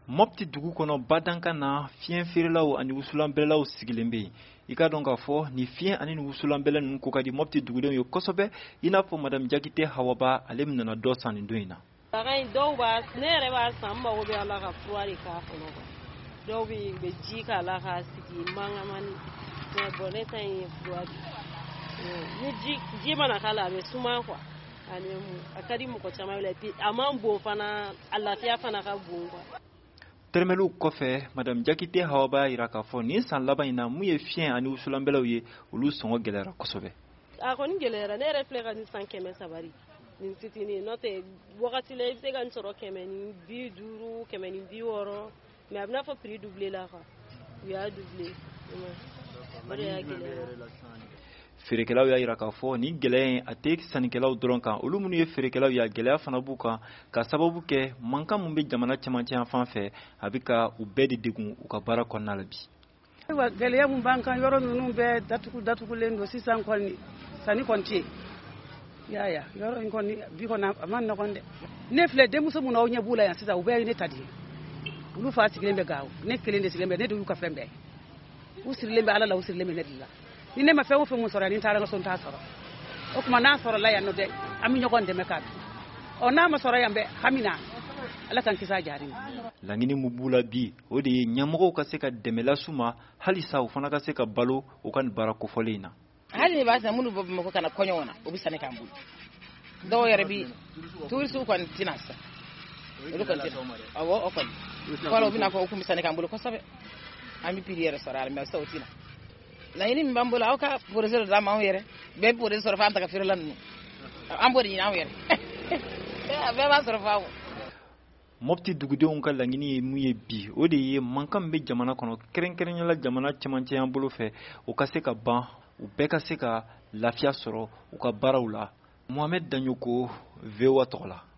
Mopti dugu kɔnɔ badanka na fiɲɛ feerelaw ani wusulanbɛlɛlaw sigilen bɛ yen. I ka dɔn k'a fɔ ni fiɲɛ ani wusulanbɛlɛ ninnu ko ka di Mopti dugudenw ye kosɛbɛ, i n'a fɔ Madame Jakite Hawaba ale nana dɔ san nin don in na. Dɔw b'a ne yɛrɛ b'a san mago bɛ ala ka fura de k'a kɔnɔ dɔw bɛ ji k'a la k'a sigi mangamani mais bon ne ta in ye fura ni ji mana k'a la a bɛ suma quoi ani a ka di mɔgɔ caman la a man bon fana a lafiya fana ka bon quoi. Tɛrɛmɛliw kɔfɛ Madame Jakite Hawaba y'a jira k'a fɔ nin san laban in na mun ye fiɲɛ ani wusulanbɛlɛw ye olu sɔngɔ gɛlɛyara kosɛbɛ. A kɔni gɛlɛyara ne yɛrɛ filɛ ka nin san 300 nin fitinin n'o tɛ wagati la i bɛ se ka nin sɔrɔ 150 160 mais a bɛ n'a fɔ prix doublé la quoi u y'a doublé. Feerekɛlaw y'a jira k'a fɔ nin gɛlɛya in a tɛ sannikɛlaw dɔrɔn kan olu minnu ye feerekɛlaw ye gɛlɛya fana b'u kan ka sababu kɛ mankan min bɛ jamana camancɛ yan fan fɛ a bɛ ka u bɛɛ de degun u ka baara kɔnɔna la bi. Gɛlɛya mun b'an kan yɔrɔ ninnu bɛɛ datugulen don sisan kɔni sanni kɔni tɛ yen ya yɔrɔ in kɔni bi kɔni a ma nɔgɔn dɛ. Ne filɛ denmuso minnu aw ɲɛ b'u la yan sisan u bɛɛ ye ne ta de ye olu fa sigilen bɛ Gawo ne kelen de sigilen bɛ ne de y'u ka fɛn bɛɛ u sirilen bɛ Ala la u sirilen bɛ ne de la ni ne ma fɛn o fɛn mun sɔrɔ ni taara ka so t'a sɔrɔ o kuma n'a sɔrɔla yan nɔ dɛ an bɛ ɲɔgɔn dɛmɛ k'a dun n'a ma sɔrɔ yan bɛ hamina Ala kan kisi a jari ma. Laɲini min b'u la bi o de ye ɲɛmɔgɔw ka se ka dɛmɛ las'u ma halisa u fana ka se ka balo u ka nin baara kofɔlen in na. Hali ni b'a san minnu bɛ Bamakɔ ka na kɔɲɔw na o bɛ sanni k'an bolo dɔw yɛrɛ bi turisiw kɔni tɛna san olu kɔni tɛna awɔ o kɔni fɔlɔ u bɛna fɔ u kun bɛ sanni k'an bolo kosɛbɛ an bɛ prix yɛrɛ sɔrɔ a la mais sisan o tɛna laɲini min b'an bolo aw ka projet dɔ d'an ma anw yɛrɛ bɛɛ bɛ projet sɔrɔ f'an ta ka feerela ninnu an b'o de ɲini anw yɛrɛ bɛɛ b'a sɔrɔ f'aw. Mopti dugudenw ka laɲini ye mun ye bi o de ye mankan min bɛ jamana kɔnɔ kɛrɛnkɛrɛnnenya jamana cɛmancɛ yan bolo fɛ u ka se ka ban u bɛɛ ka se ka lafiya sɔrɔ u ka baaraw la. Mohamed Danyoko, VOA tɔgɔ la.